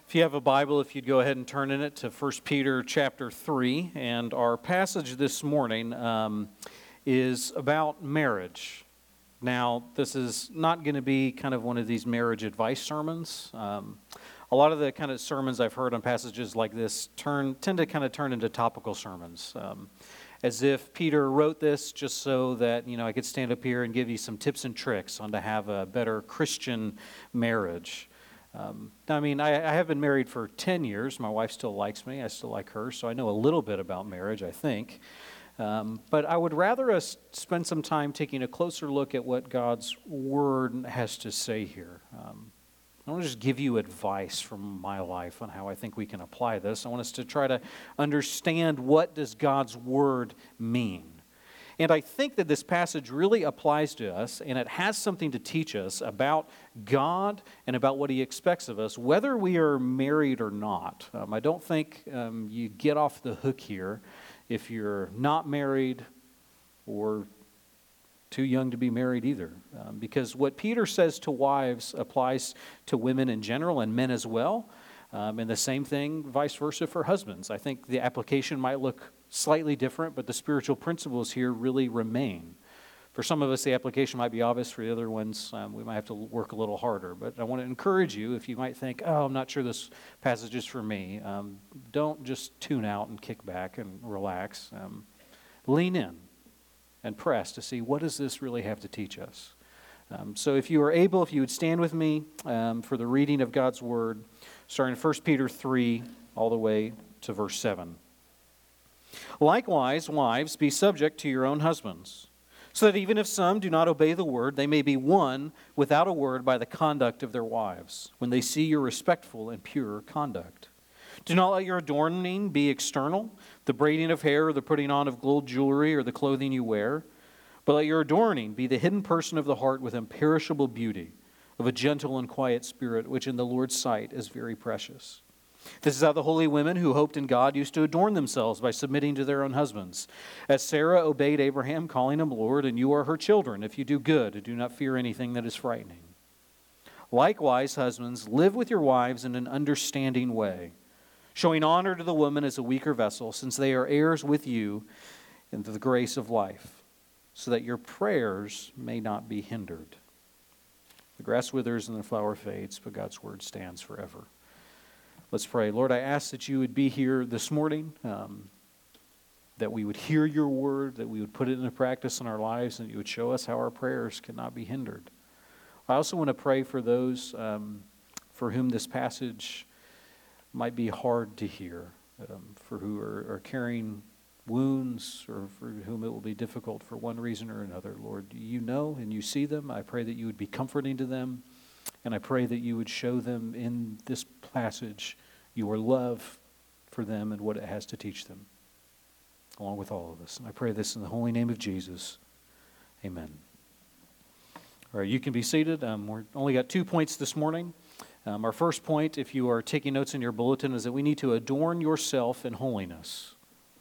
If you have a Bible, if you'd go ahead and turn in it to 1 Peter chapter 3, and our passage this morning is about marriage. Now, this is not going to be kind of one of these marriage advice sermons. A lot of the kind of sermons I've heard on passages like this tend to kind of turn into topical sermons, as if Peter wrote this just so that, I could stand up here and give you some tips and tricks on to have a better Christian marriage. I have been married for 10 years. My wife still likes me. I still like her, so I know a little bit about marriage, I think. But I would rather us spend some time taking a closer look at what God's Word has to say here. I want to just give you advice from my life on how I think we can apply this. I want us to try to understand, what does God's Word mean? And I think that this passage really applies to us, and it has something to teach us about God and about what He expects of us, whether we are married or not. I don't think you get off the hook here if you're not married or too young to be married either. Because what Peter says to wives applies to women in general and men as well. And the same thing, vice versa, for husbands. I think the application might look slightly different, but the spiritual principles here really remain. For some of us, the application might be obvious. For the other ones, we might have to work a little harder. But I want to encourage you, if you might think, I'm not sure this passage is for me, don't just tune out and kick back and relax. Lean in and press to see, what does this really have to teach us? So if you are able, if you would stand with me for the reading of God's Word, starting in 1 Peter 3 all the way to verse 7. Likewise, wives, be subject to your own husbands, so that even if some do not obey the word, they may be won without a word by the conduct of their wives, when they see your respectful and pure conduct. Do not let your adorning be external, the braiding of hair or the putting on of gold jewelry or the clothing you wear, but let your adorning be the hidden person of the heart with imperishable beauty, of a gentle and quiet spirit, which in the Lord's sight is very precious. This is how the holy women who hoped in God used to adorn themselves, by submitting to their own husbands. As Sarah obeyed Abraham, calling him Lord, and you are her children, if you do good and do not fear anything that is frightening. Likewise, husbands, live with your wives in an understanding way, showing honor to the woman as a weaker vessel, since they are heirs with you into the grace of life, so that your prayers may not be hindered. The grass withers and the flower fades, but God's word stands forever. Let's pray. Lord, I ask that you would be here this morning, that we would hear your word, that we would put it into practice in our lives, and you would show us how our prayers cannot be hindered. I also want to pray for those for whom this passage might be hard to hear, for who are carrying wounds, or for whom it will be difficult for one reason or another. Lord, you know and you see them. I pray that you would be comforting to them, and I pray that you would show them in this passage your love for them and what it has to teach them, along with all of us. And I pray this in the holy name of Jesus. Amen. All right, you can be seated. We've only got 2 points this morning. Our first point, if you are taking notes in your bulletin, is that we need to adorn yourself in holiness.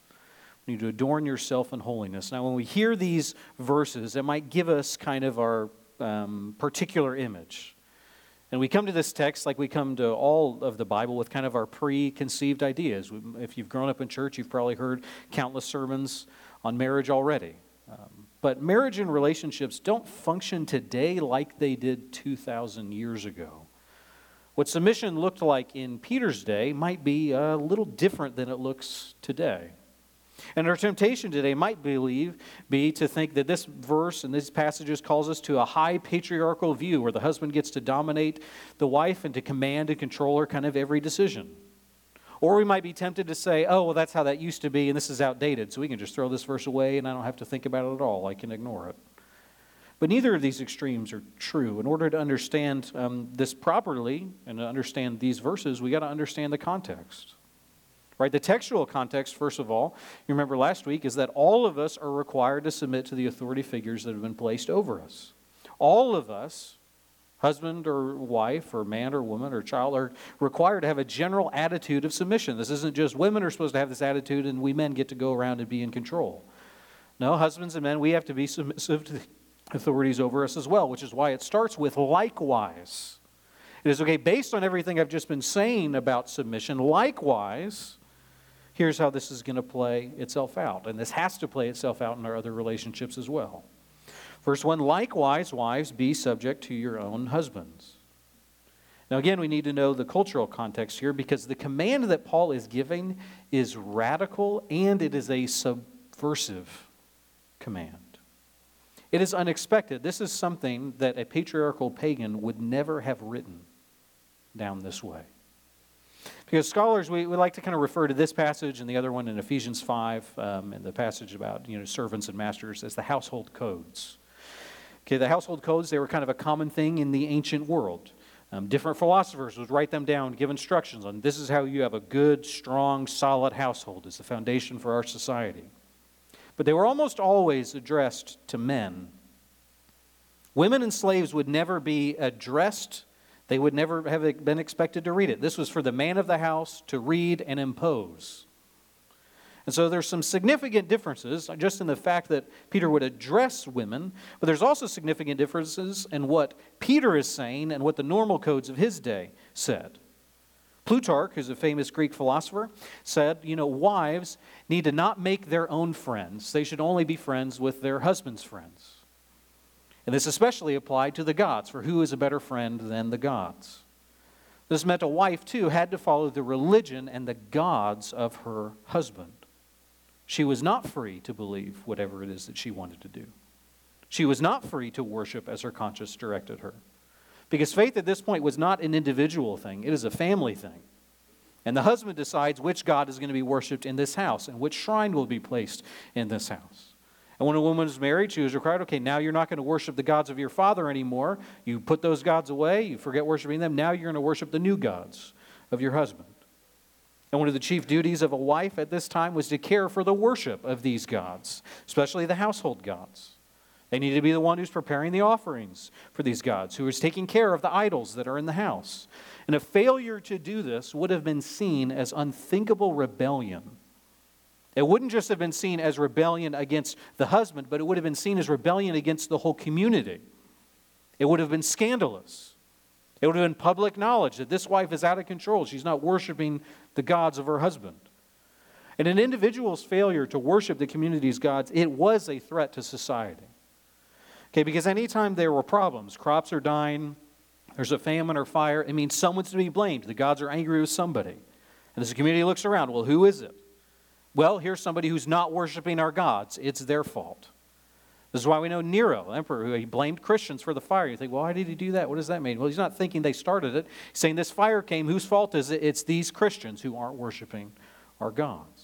We need to adorn yourself in holiness. Now, when we hear these verses, it might give us kind of our particular image. And we come to this text like we come to all of the Bible with kind of our preconceived ideas. If you've grown up in church, you've probably heard countless sermons on marriage already. But marriage and relationships don't function today like they did 2,000 years ago. What submission looked like in Peter's day might be a little different than it looks today. And our temptation today might be to think that this verse and these passages calls us to a high patriarchal view where the husband gets to dominate the wife and to command and control her kind of every decision. Or we might be tempted to say, that's how that used to be and this is outdated, so we can just throw this verse away and I don't have to think about it at all. I can ignore it. But neither of these extremes are true. In order to understand this properly and to understand these verses, we got to understand the context. Right? The textual context, first of all, you remember last week, is that all of us are required to submit to the authority figures that have been placed over us. All of us, husband or wife or man or woman or child, are required to have a general attitude of submission. This isn't just women are supposed to have this attitude and we men get to go around and be in control. No, husbands and men, we have to be submissive to the authorities over us as well, which is why it starts with likewise. It is okay based on everything I've just been saying about submission. Likewise, here's how this is going to play itself out. And this has to play itself out in our other relationships as well. Verse 1, likewise, wives, be subject to your own husbands. Now again, we need to know the cultural context here, because the command that Paul is giving is radical and it is a subversive command. It is unexpected. This is something that a patriarchal pagan would never have written down this way. Because scholars, we like to kind of refer to this passage and the other one in Ephesians 5, and the passage about servants and masters, as the household codes. Okay, the household codes, they were kind of a common thing in the ancient world. Different philosophers would write them down, give instructions on this is how you have a good, strong, solid household. It's the foundation for our society. But they were almost always addressed to men. Women and slaves would never be addressed. They would never have been expected to read it. This was for the man of the house to read and impose. And so there's some significant differences just in the fact that Peter would address women, but there's also significant differences in what Peter is saying and what the normal codes of his day said. Plutarch, who's a famous Greek philosopher, said, wives need to not make their own friends. They should only be friends with their husband's friends. And this especially applied to the gods, for who is a better friend than the gods? This meant a wife, too, had to follow the religion and the gods of her husband. She was not free to believe whatever it is that she wanted to do. She was not free to worship as her conscience directed her. Because faith at this point was not an individual thing. It is a family thing. And the husband decides which God is going to be worshipped in this house and which shrine will be placed in this house. And when a woman is married, she was required, okay, now you're not going to worship the gods of your father anymore. You put those gods away. You forget worshiping them. Now you're going to worship the new gods of your husband. And one of the chief duties of a wife at this time was to care for the worship of these gods, especially the household gods. They needed to be the one who's preparing the offerings for these gods, who is taking care of the idols that are in the house. And a failure to do this would have been seen as unthinkable rebellion. It wouldn't just have been seen as rebellion against the husband, but it would have been seen as rebellion against the whole community. It would have been scandalous. It would have been public knowledge that this wife is out of control. She's not worshiping the gods of her husband. And an individual's failure to worship the community's gods, it was a threat to society. Okay, because anytime there were problems, crops are dying, there's a famine or fire, it means someone's to be blamed. The gods are angry with somebody. And as the community looks around, well, who is it? Well, here's somebody who's not worshiping our gods. It's their fault. This is why we know Nero, the emperor, who he blamed Christians for the fire. You think, well, why did he do that? What does that mean? Well, he's not thinking they started it. He's saying this fire came. Whose fault is it? It's these Christians who aren't worshiping our gods.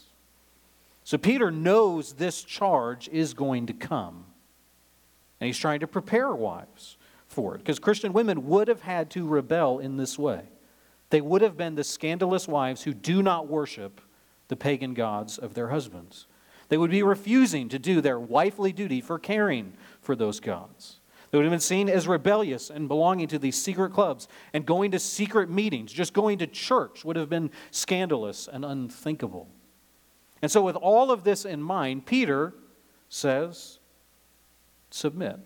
So Peter knows this charge is going to come. And he's trying to prepare wives for it. Because Christian women would have had to rebel in this way. They would have been the scandalous wives who do not worship the pagan gods of their husbands. They would be refusing to do their wifely duty for caring for those gods. They would have been seen as rebellious and belonging to these secret clubs and going to secret meetings. Just going to church would have been scandalous and unthinkable. And so with all of this in mind, Peter says, submit.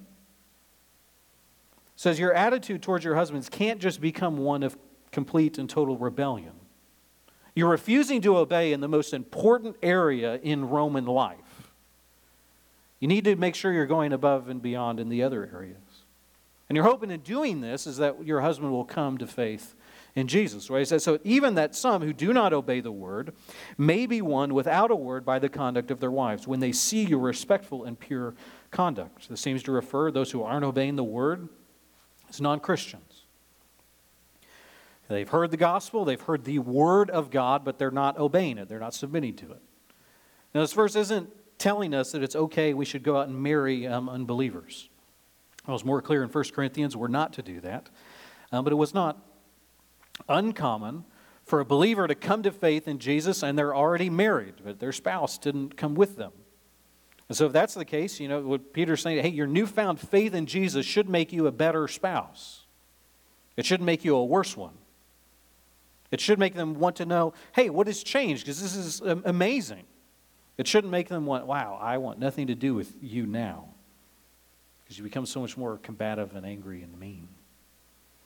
Says your attitude towards your husbands can't just become one of complete and total rebellion. You're refusing to obey in the most important area in Roman life. You need to make sure you're going above and beyond in the other areas. And your hope in doing this is that your husband will come to faith in Jesus. Right? He says, so even that some who do not obey the word may be won without a word by the conduct of their wives, when they see your respectful and pure conduct. This seems to refer to those who aren't obeying the word as non-Christians. They've heard the gospel, they've heard the word of God, but they're not obeying it. They're not submitting to it. Now, this verse isn't telling us that it's okay we should go out and marry unbelievers. Well, it's more clear in 1 Corinthians we're not to do that. But it was not uncommon for a believer to come to faith in Jesus and they're already married, but their spouse didn't come with them. And so if that's the case, what Peter's saying, hey, your newfound faith in Jesus should make you a better spouse. It shouldn't make you a worse one. It should make them want to know, hey, what has changed? Because this is amazing. It shouldn't make them want, wow, I want nothing to do with you now. Because you become so much more combative and angry and mean.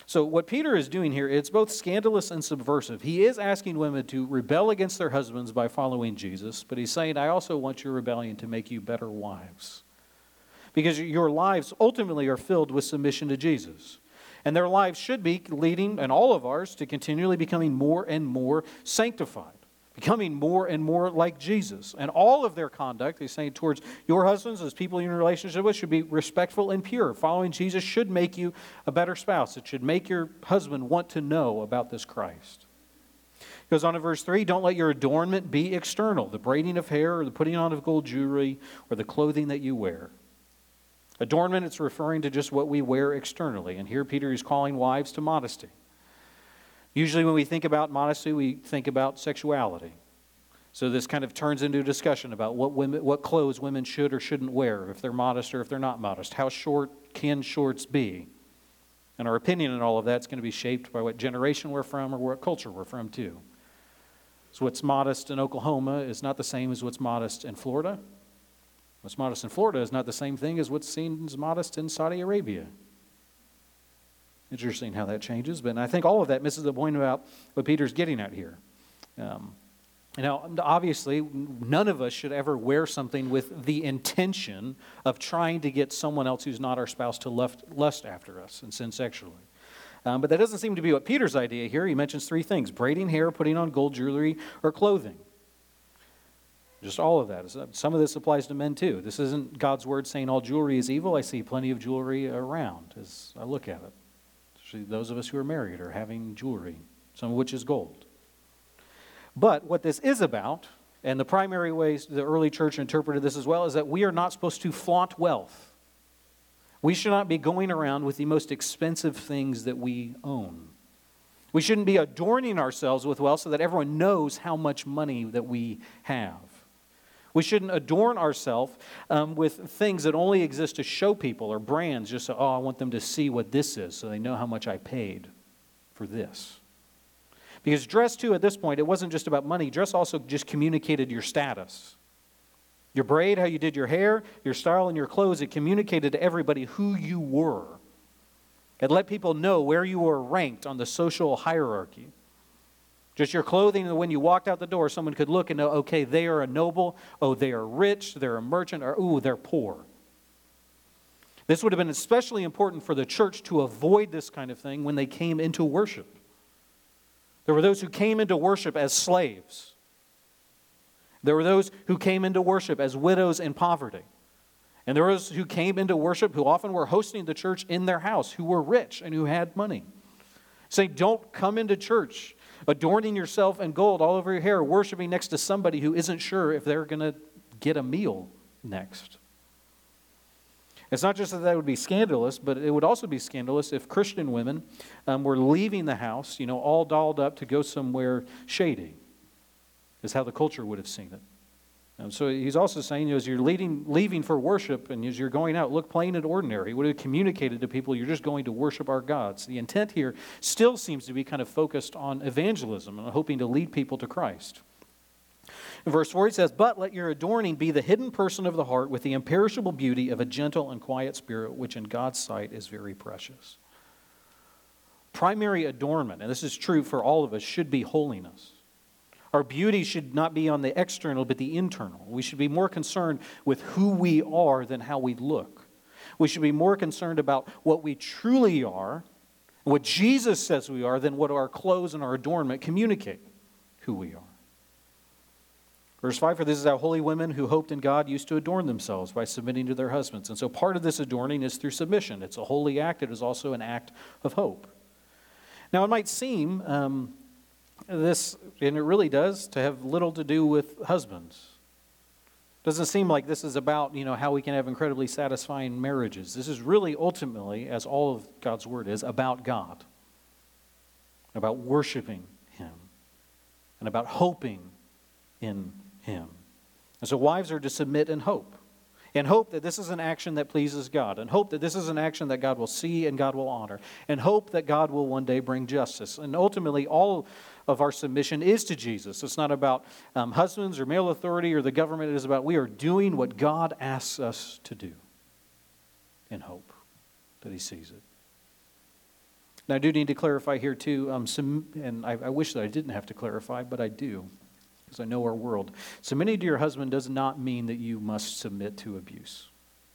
So what Peter is doing here, it's both scandalous and subversive. He is asking women to rebel against their husbands by following Jesus, but he's saying, I also want your rebellion to make you better wives. Because your lives ultimately are filled with submission to Jesus. And their lives should be leading, and all of ours, to continually becoming more and more sanctified. Becoming more and more like Jesus. And all of their conduct, he's saying, towards your husbands as people you're in a relationship with, should be respectful and pure. Following Jesus should make you a better spouse. It should make your husband want to know about this Christ. He goes on in verse 3, don't let your adornment be external, the braiding of hair or the putting on of gold jewelry or the clothing that you wear. Adornment, it's referring to just what we wear externally. And here Peter is calling wives to modesty. Usually when we think about modesty, we think about sexuality. So this kind of turns into a discussion about what clothes women should or shouldn't wear, if they're modest or if they're not modest. How short can shorts be? And our opinion on all of that's going to be shaped by what generation we're from or what culture we're from too. So what's modest in Oklahoma is not the same as what's modest in Florida. What's modest in Florida is not the same thing as what's seen as modest in Saudi Arabia. Interesting how that changes, but I think all of that misses the point about what Peter's getting at here. Obviously, none of us should ever wear something with the intention of trying to get someone else who's not our spouse to lust after us and sin sexually. But that doesn't seem to be what Peter's idea here. He mentions three things: braiding hair, putting on gold jewelry, or clothing. Just all of that. Some of this applies to men too. This isn't God's word saying all jewelry is evil. I see plenty of jewelry around as I look at it. Those of us who are married are having jewelry, some of which is gold. But what this is about, and the primary ways the early church interpreted this as well, is that we are not supposed to flaunt wealth. We should not be going around with the most expensive things that we own. We shouldn't be adorning ourselves with wealth so that everyone knows how much money that we have. We shouldn't adorn ourselves with things that only exist to show people, or brands, just so, I want them to see what this is so they know how much I paid for this. Because dress, too, at this point, it wasn't just about money. Dress also just communicated your status. Your braid, how you did your hair, your style, and your clothes, it communicated to everybody who you were. It let people know where you were ranked on the social hierarchy. Just your clothing, and when you walked out the door, someone could look and know, okay, they are a noble, oh, they are rich, they're a merchant, or, ooh, they're poor. This would have been especially important for the church to avoid this kind of thing when they came into worship. There were those who came into worship as slaves. There were those who came into worship as widows in poverty. And there were those who came into worship who often were hosting the church in their house, who were rich and who had money. Say, don't come into church adorning yourself in gold all over your hair, worshiping next to somebody who isn't sure if they're going to get a meal next. It's not just that would be scandalous, but it would also be scandalous if Christian women were leaving the house, all dolled up to go somewhere shady, is how the culture would have seen it. So he's also saying, as you're leaving for worship and as you're going out, look plain and ordinary. It would have communicated to people you're just going to worship our gods. The intent here still seems to be kind of focused on evangelism and hoping to lead people to Christ. In verse 4 he says, but let your adorning be the hidden person of the heart with the imperishable beauty of a gentle and quiet spirit, which in God's sight is very precious. Primary adornment, and this is true for all of us, should be holiness. Our beauty should not be on the external, but the internal. We should be more concerned with who we are than how we look. We should be more concerned about what we truly are, what Jesus says we are, than what our clothes and our adornment communicate who we are. Verse 5, for this is how holy women who hoped in God used to adorn themselves by submitting to their husbands. And so part of this adorning is through submission. It's a holy act. It is also an act of hope. Now it might seem this, and it really does, to have little to do with husbands. Doesn't seem like this is about, how we can have incredibly satisfying marriages. This is really ultimately, as all of God's word is, about God. About worshiping Him. And about hoping in Him. And so wives are to submit in hope. And hope that this is an action that pleases God. And hope that this is an action that God will see and God will honor. And hope that God will one day bring justice. And ultimately, all of our submission is to Jesus. It's not about husbands or male authority or the government. It is about we are doing what God asks us to do in hope that He sees it. Now, I do need to clarify here, too, and I wish that I didn't have to clarify, but I do, because I know our world. Submitting to your husband does not mean that you must submit to abuse.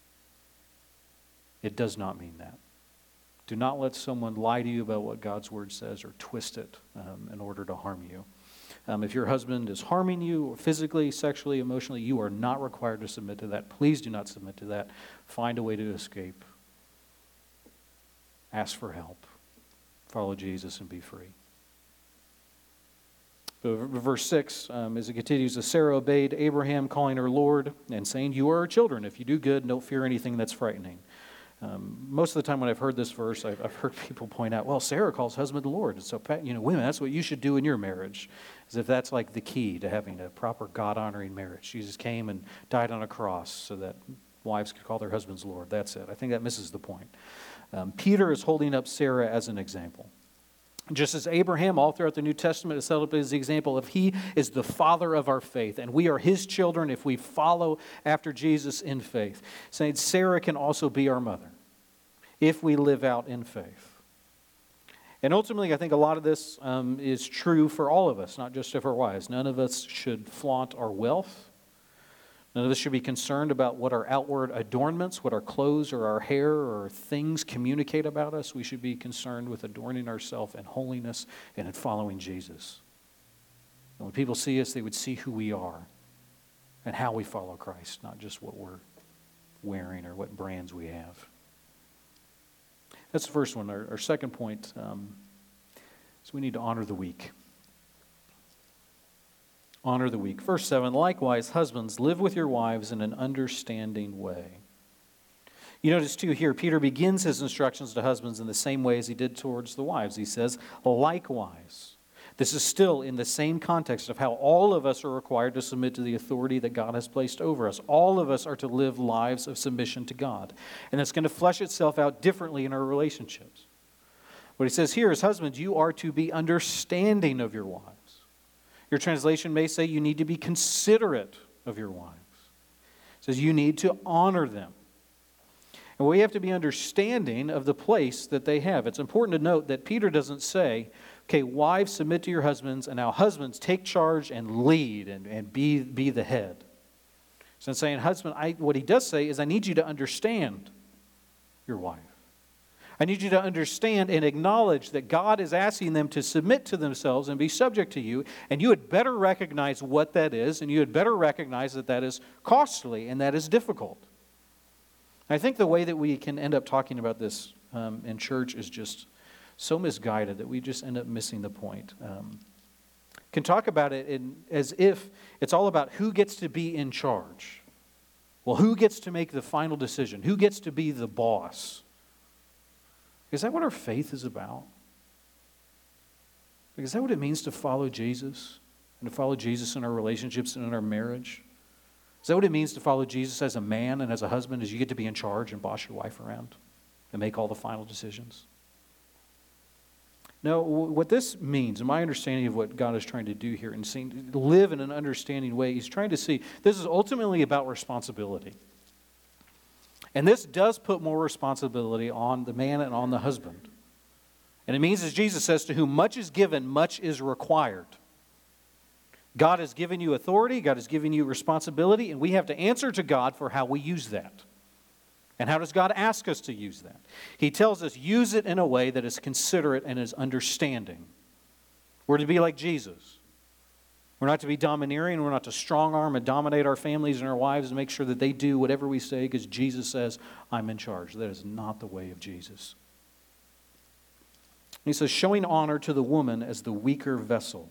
It does not mean that. Do not let someone lie to you about what God's word says or twist it in order to harm you. If your husband is harming you physically, sexually, emotionally, you are not required to submit to that. Please do not submit to that. Find a way to escape. Ask for help. Follow Jesus and be free. But verse 6, as it continues, Sarah obeyed Abraham, calling her Lord and saying, "You are our children. If you do good, don't fear anything that's frightening." Most of the time when I've heard this verse, I've heard people point out, well, Sarah calls husband Lord. And so, women, that's what you should do in your marriage. As if that's like the key to having a proper God-honoring marriage. Jesus came and died on a cross so that wives could call their husbands Lord. That's it. I think that misses the point. Peter is holding up Sarah as an example. Just as Abraham, all throughout the New Testament, is set up as the example of he is the father of our faith, and we are his children if we follow after Jesus in faith. Saying Sarah can also be our mother if we live out in faith. And ultimately, I think a lot of this is true for all of us, not just of our wives. None of us should flaunt our wealth. None of us should be concerned about what our outward adornments, what our clothes or our hair or things communicate about us. We should be concerned with adorning ourselves in holiness and in following Jesus. And when people see us, they would see who we are and how we follow Christ, not just what we're wearing or what brands we have. That's the first one. Our second point is we need to honor the weak. Honor the weak. Verse 7, likewise, husbands, live with your wives in an understanding way. You notice too here, Peter begins his instructions to husbands in the same way as he did towards the wives. He says, likewise. This is still in the same context of how all of us are required to submit to the authority that God has placed over us. All of us are to live lives of submission to God. And it's going to flesh itself out differently in our relationships. What he says here is, husbands, you are to be understanding of your wives. Your translation may say you need to be considerate of your wives. It says you need to honor them. And we have to be understanding of the place that they have. It's important to note that Peter doesn't say, okay, wives, submit to your husbands, and now husbands, take charge and lead and be the head. So saying, husband, what he does say is, I need you to understand your wife. I need you to understand and acknowledge that God is asking them to submit to themselves and be subject to you, and you had better recognize what that is, and you had better recognize that that is costly and that is difficult. I think the way that we can end up talking about this in church is just so misguided that we just end up missing the point. Can talk about it as if it's all about who gets to be in charge. Well, who gets to make the final decision? Who gets to be the boss? Is that what our faith is about? Is that what it means to follow Jesus? And to follow Jesus in our relationships and in our marriage? Is that what it means to follow Jesus as a man and as a husband, is you get to be in charge and boss your wife around and make all the final decisions? No, what this means, in my understanding of what God is trying to do here and seeing, live in an understanding way, he's trying to see, this is ultimately about responsibility. And this does put more responsibility on the man and on the husband. And it means, as Jesus says, to whom much is given, much is required. God has given you authority, God has given you responsibility, and we have to answer to God for how we use that. And how does God ask us to use that? He tells us, use it in a way that is considerate and is understanding. We're to be like Jesus. We're not to be domineering. We're not to strong arm and dominate our families and our wives and make sure that they do whatever we say because Jesus says, I'm in charge. That is not the way of Jesus. He says, showing honor to the woman as the weaker vessel.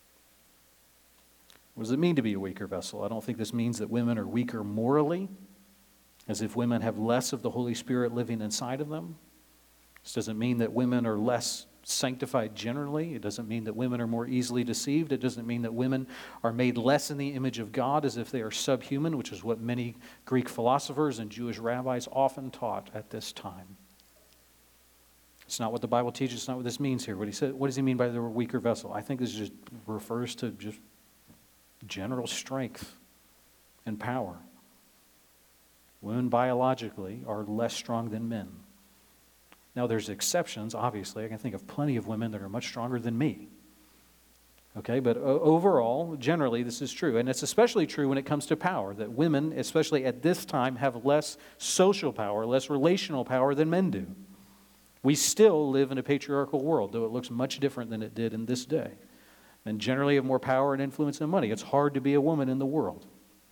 What does it mean to be a weaker vessel? I don't think this means that women are weaker morally, as if women have less of the Holy Spirit living inside of them. This doesn't mean that women are less sanctified generally. It doesn't mean that women are more easily deceived. It doesn't mean that women are made less in the image of God as if they are subhuman, which is what many Greek philosophers and Jewish rabbis often taught at this time. It's not what the Bible teaches. It's not what this means here. What does he mean by the weaker vessel? I think this just refers to just general strength and power. Women biologically are less strong than men. Now, there's exceptions, obviously. I can think of plenty of women that are much stronger than me. Okay, but overall, generally, this is true. And it's especially true when it comes to power, that women, especially at this time, have less social power, less relational power than men do. We still live in a patriarchal world, though it looks much different than it did in this day. Men generally have more power and influence than money. It's hard to be a woman in the world.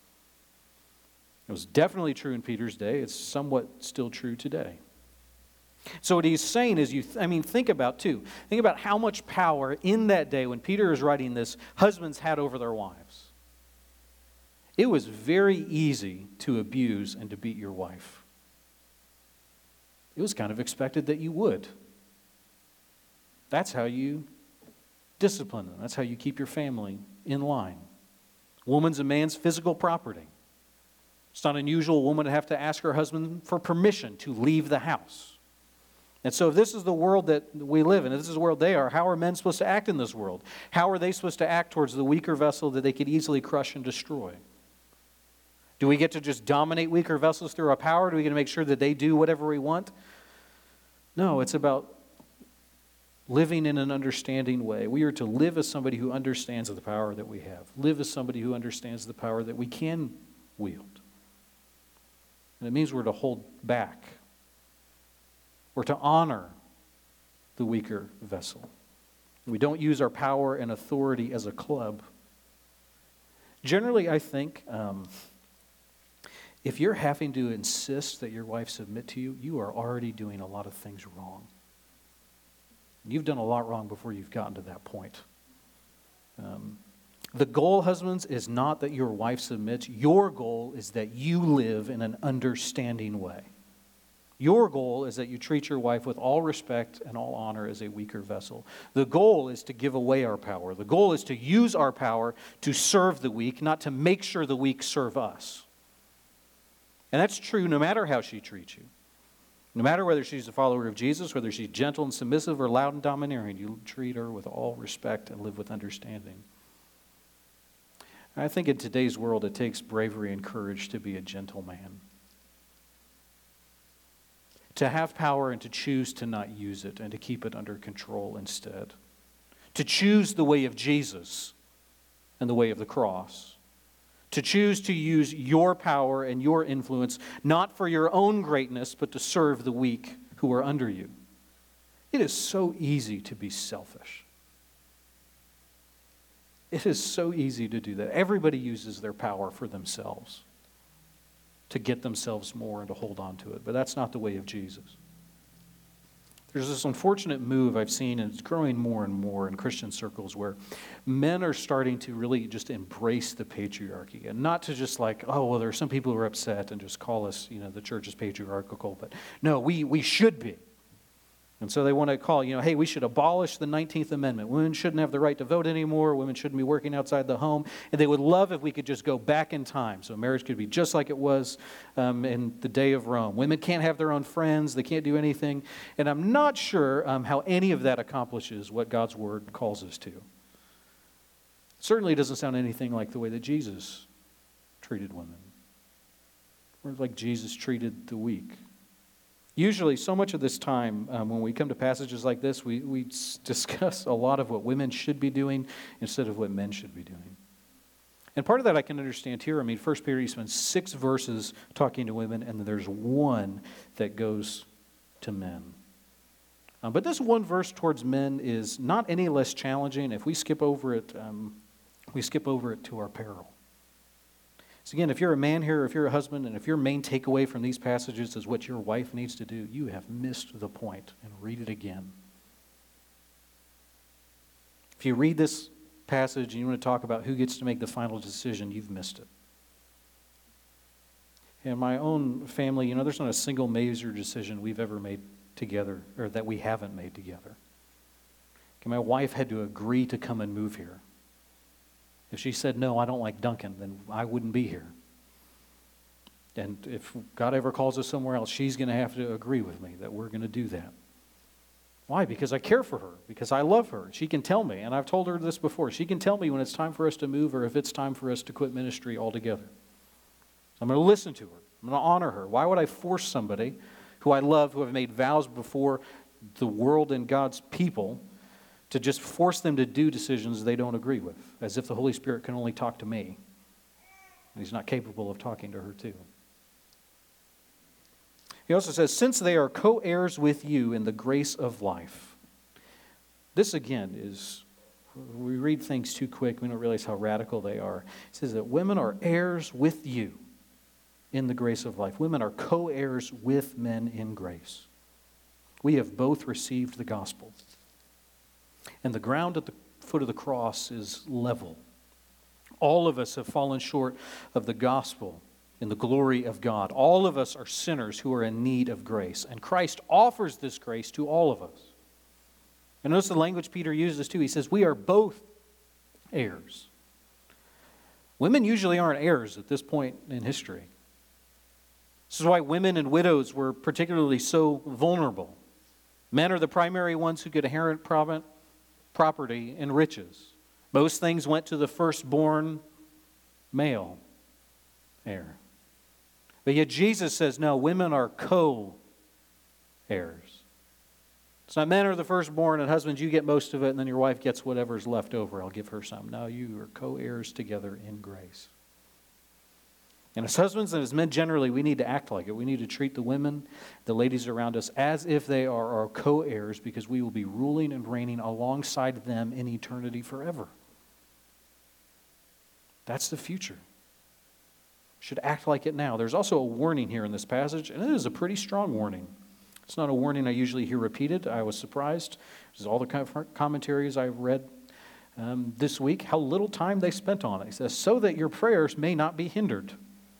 It was definitely true in Peter's day. It's somewhat still true today. So what he's saying is, think about how much power in that day when Peter is writing this, husbands had over their wives. It was very easy to abuse and to beat your wife. It was kind of expected that you would. That's how you discipline them. That's how you keep your family in line. Woman's a man's physical property. It's not unusual a woman to have to ask her husband for permission to leave the house. And so if this is the world that we live in, if this is the world they are, how are men supposed to act in this world? How are they supposed to act towards the weaker vessel that they could easily crush and destroy? Do we get to just dominate weaker vessels through our power? Do we get to make sure that they do whatever we want? No, it's about living in an understanding way. We are to live as somebody who understands the power that we have. Live as somebody who understands the power that we can wield. And it means we're to hold back. We're to honor the weaker vessel. We don't use our power and authority as a club. Generally, I think if you're having to insist that your wife submit to you, you are already doing a lot of things wrong. You've done a lot wrong before you've gotten to that point. The goal, husbands, is not that your wife submits. Your goal is that you live in an understanding way. Your goal is that you treat your wife with all respect and all honor as a weaker vessel. The goal is to give away our power. The goal is to use our power to serve the weak, not to make sure the weak serve us. And that's true no matter how she treats you. No matter whether she's a follower of Jesus, whether she's gentle and submissive or loud and domineering, you treat her with all respect and live with understanding. I think in today's world it takes bravery and courage to be a gentle man. To have power and to choose to not use it and to keep it under control instead. To choose the way of Jesus and the way of the cross. To choose to use your power and your influence not for your own greatness but to serve the weak who are under you. It is so easy to be selfish. It is so easy to do that. Everybody uses their power for themselves, to get themselves more and to hold on to it. But that's not the way of Jesus. There's this unfortunate move I've seen, and it's growing more and more in Christian circles, where men are starting to really just embrace the patriarchy. And not to just like, oh, well, there are some people who are upset and just call us, the church is patriarchal. But no, we should be. And so they want to call, hey, we should abolish the 19th Amendment. Women shouldn't have the right to vote anymore. Women shouldn't be working outside the home. And they would love if we could just go back in time so marriage could be just like it was in the day of Rome. Women can't have their own friends. They can't do anything. And I'm not sure how any of that accomplishes what God's Word calls us to. It certainly doesn't sound anything like the way that Jesus treated women, or like Jesus treated the weak. Usually, so much of this time, when we come to passages like this, we discuss a lot of what women should be doing instead of what men should be doing. And part of that I can understand here. 1 Peter, he spends 6 verses talking to women, and then there's one that goes to men. But this one verse towards men is not any less challenging. If we skip over it, to our peril. So again, if you're a man here, if you're a husband, and if your main takeaway from these passages is what your wife needs to do, you have missed the point, and read it again. If you read this passage and you want to talk about who gets to make the final decision, you've missed it. In my own family, there's not a single major decision we've ever made together, or that we haven't made together. Okay, my wife had to agree to come and move here. If she said, no, I don't like Duncan, then I wouldn't be here. And if God ever calls us somewhere else, she's going to have to agree with me that we're going to do that. Why? Because I care for her. Because I love her. She can tell me, and I've told her this before, she can tell me when it's time for us to move or if it's time for us to quit ministry altogether. So I'm going to listen to her. I'm going to honor her. Why would I force somebody who I love, who have made vows before the world and God's people, to just force them to do decisions they don't agree with, as if the Holy Spirit can only talk to me. And He's not capable of talking to her too. He also says, since they are co-heirs with you in the grace of life. This again is, we read things too quick, we don't realize how radical they are. It says that women are heirs with you in the grace of life. Women are co-heirs with men in grace. We have both received the gospel. And the ground at the foot of the cross is level. All of us have fallen short of the gospel in the glory of God. All of us are sinners who are in need of grace. And Christ offers this grace to all of us. And notice the language Peter uses too. He says, we are both heirs. Women usually aren't heirs at this point in history. This is why women and widows were particularly so vulnerable. Men are the primary ones who could inherit property and riches. Most things went to the firstborn male heir. But yet Jesus says, no, women are co-heirs. It's not men are the firstborn and husbands, you get most of it, and then your wife gets whatever's left over. I'll give her some. No, you are co-heirs together in grace. And as husbands and as men generally, we need to act like it. We need to treat the women, the ladies around us, as if they are our co-heirs, because we will be ruling and reigning alongside them in eternity forever. That's the future. Should act like it now. There's also a warning here in this passage, and it is a pretty strong warning. It's not a warning I usually hear repeated. I was surprised. This is all the commentaries I've read this week, how little time they spent on it. He says, so that your prayers may not be hindered.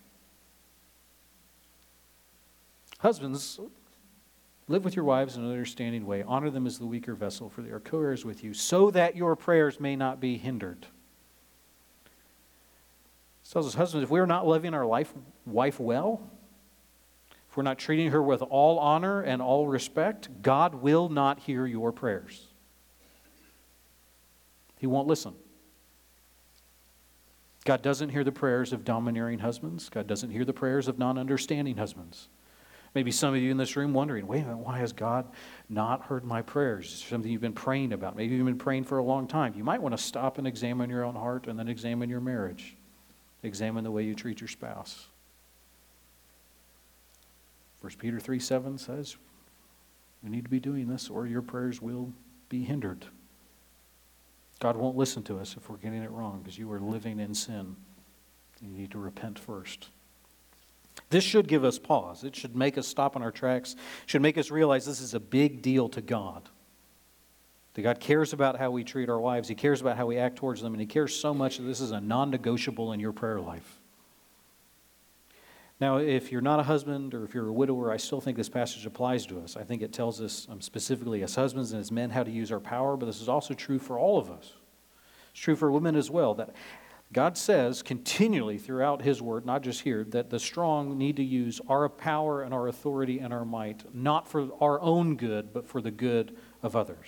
Husbands, live with your wives in an understanding way. Honor them as the weaker vessel, for they are co-heirs with you, so that your prayers may not be hindered. It tells us, husbands, if we are not loving our wife well, if we're not treating her with all honor and all respect, God will not hear your prayers. He won't listen. God doesn't hear the prayers of domineering husbands. God doesn't hear the prayers of non-understanding husbands. Maybe some of you in this room wondering, wait a minute, why has God not heard my prayers? Is something you've been praying about. Maybe you've been praying for a long time. You might want to stop and examine your own heart and then examine your marriage. Examine the way you treat your spouse. 1 Peter 3:7 says, we need to be doing this or your prayers will be hindered. God won't listen to us if we're getting it wrong because you are living in sin. You need to repent first. This should give us pause. It should make us stop in our tracks. It should make us realize this is a big deal to God. That God cares about how we treat our wives. He cares about how we act towards them. And He cares so much that this is a non-negotiable in your prayer life. Now, if you're not a husband or if you're a widower, I still think this passage applies to us. I think it tells us specifically as husbands and as men how to use our power. But this is also true for all of us. It's true for women as well. That God says continually throughout His word, not just here, that the strong need to use our power and our authority and our might, not for our own good, but for the good of others.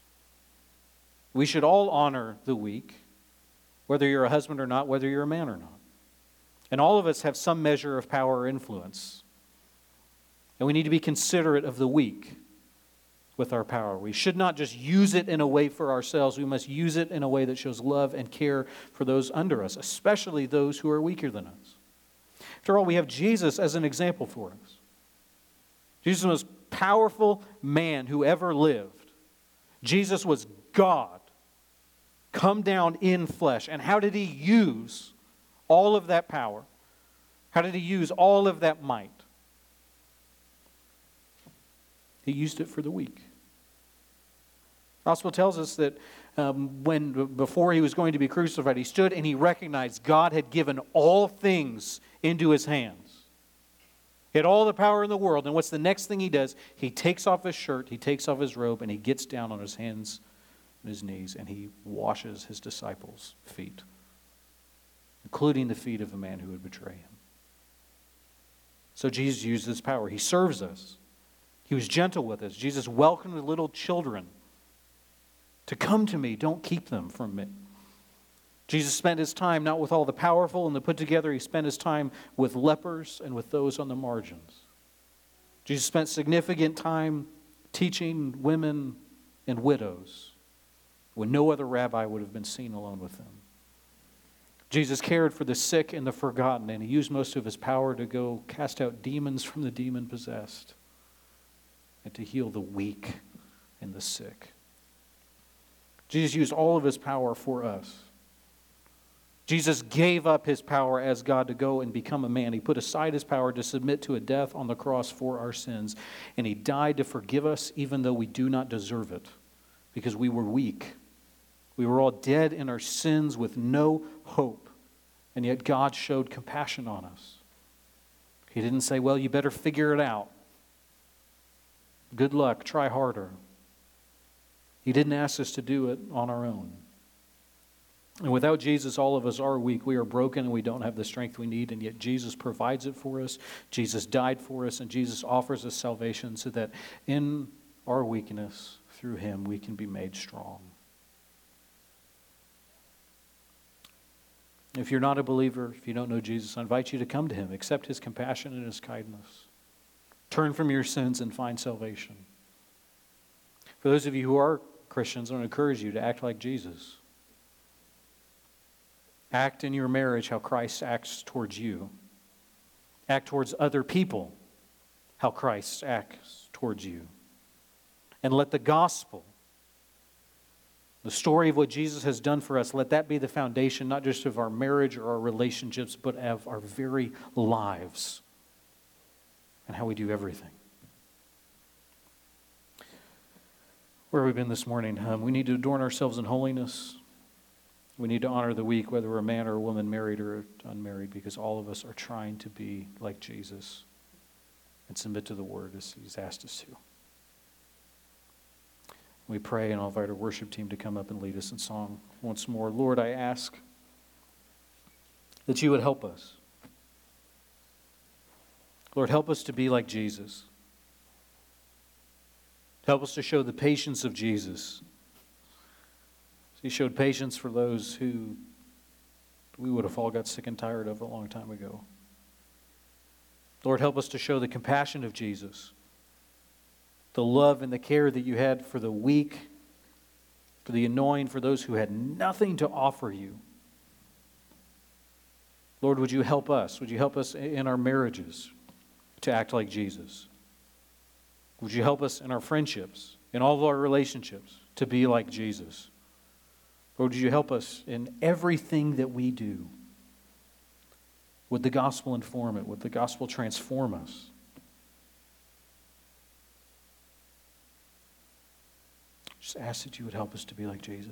We should all honor the weak, whether you're a husband or not, whether you're a man or not. And all of us have some measure of power or influence. And we need to be considerate of the weak with our power. We should not just use it in a way for ourselves. We must use it in a way that shows love and care for those under us, especially those who are weaker than us. After all, we have Jesus as an example for us. Jesus was the most powerful man who ever lived. Jesus was God, come down in flesh. And how did He use all of that power? How did He use all of that might? He used it for the weak. The gospel tells us that before He was going to be crucified, He stood and He recognized God had given all things into His hands. He had all the power in the world. And what's the next thing He does? He takes off His shirt, He takes off His robe, and He gets down on His hands and His knees, and He washes His disciples' feet, including the feet of the man who would betray Him. So Jesus used His power. He serves us. He was gentle with us. Jesus welcomed little children to come to me. Don't keep them from me. Jesus spent His time not with all the powerful and the put together. He spent His time with lepers and with those on the margins. Jesus spent significant time teaching women and widows when no other rabbi would have been seen alone with them. Jesus cared for the sick and the forgotten, and he used most of his power to go cast out demons from the demon-possessed and to heal the weak and the sick. Jesus used all of his power for us. Jesus gave up his power as God to go and become a man. He put aside his power to submit to a death on the cross for our sins, and he died to forgive us even though we do not deserve it, because we were weak. We were all dead in our sins with no hope, and yet God showed compassion on us. He didn't say, well, you better figure it out. Good luck, try harder. He didn't ask us to do it on our own. And without Jesus, all of us are weak. We are broken and we don't have the strength we need, and yet Jesus provides it for us. Jesus died for us, and Jesus offers us salvation so that in our weakness, through him, we can be made strong. If you're not a believer, if you don't know Jesus, I invite you to come to him. Accept his compassion and his kindness. Turn from your sins and find salvation. For those of you who are Christians, I want to encourage you to act like Jesus. Act in your marriage how Christ acts towards you. Act towards other people how Christ acts towards you. And let the gospel, the story of what Jesus has done for us, let that be the foundation not just of our marriage or our relationships, but of our very lives and how we do everything. Where have we been this morning? We need to adorn ourselves in holiness. We need to honor the weak, whether we're a man or a woman, married or unmarried, because all of us are trying to be like Jesus and submit to the word as he's asked us to. We pray, and I'll invite our worship team to come up and lead us in song once more. Lord, I ask that you would help us. Lord, help us to be like Jesus. Help us to show the patience of Jesus. He showed patience for those who we would have all got sick and tired of a long time ago. Lord, help us to show the compassion of Jesus, the love and the care that you had for the weak, for the annoying, for those who had nothing to offer you. Lord, would you help us? Would you help us in our marriages to act like Jesus? Would you help us in our friendships, in all of our relationships, to be like Jesus? Lord, would you help us in everything that we do? Would the gospel inform it? Would the gospel transform us? Just ask that you would help us to be like Jesus.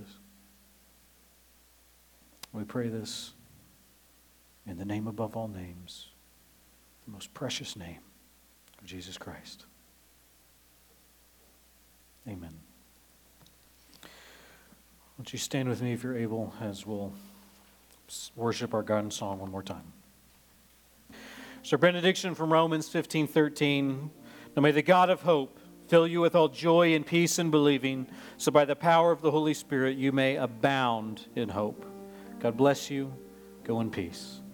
We pray this in the name above all names, the most precious name of Jesus Christ. Amen. Won't you stand with me if you're able as we'll worship our God in song one more time. So benediction from Romans 15:13. Now may the God of hope fill you with all joy and peace in believing, so by the power of the Holy Spirit you may abound in hope. God bless you. Go in peace.